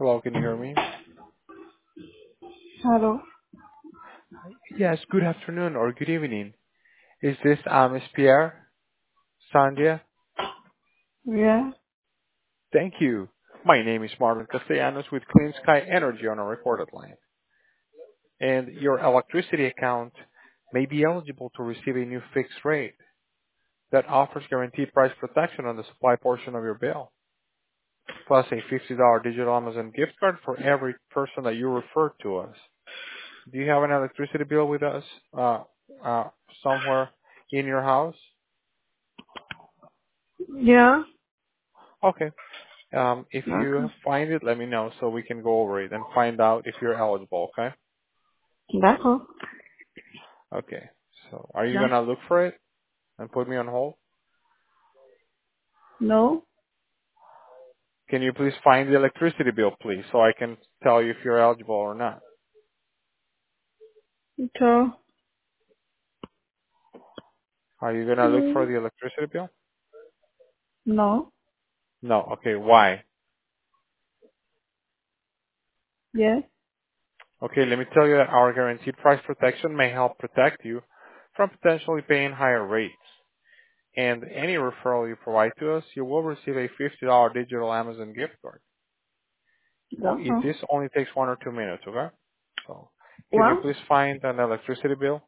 Hello, can you hear me? Hello. Yes, good afternoon or good evening. Is this Miss Pierre? Sandia? Yeah. Thank you. My name is Marvin Castellanos with Clean Sky Energy on a recorded line. And your electricity account may be eligible to receive a new fixed rate that offers guaranteed price protection on the supply portion of your bill, plus a $50 digital Amazon gift card for every person that you refer to us. Do you have an electricity bill with us uh, uh, somewhere in your house? Yeah. Okay. If you D'accord. find it, let me know so we can go over it and find out if you're eligible, okay? D'accord. Okay. So are you Yeah. gonna look for it and put me on hold? No. Can you please find the electricity bill, please, so I can tell you if you're eligible or not? So. Are you gonna look for Mm. the electricity bill? No. No. Okay. Why? Yes. Okay. Let me tell you that our guaranteed price protection may help protect you from potentially paying higher rates. And any referral you provide to us, you will receive a $50 digital Amazon gift card. D'accord. This only takes 1 or 2 minutes, okay? So, can you What? please find an electricity bill?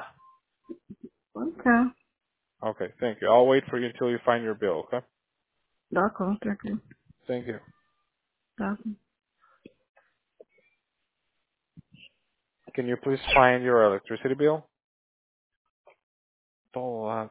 Okay. Okay, thank you. I'll wait for you until you find your bill, okay? D'accord. Thank you. Thank you. D'accord. Can you please find your electricity bill? Oh,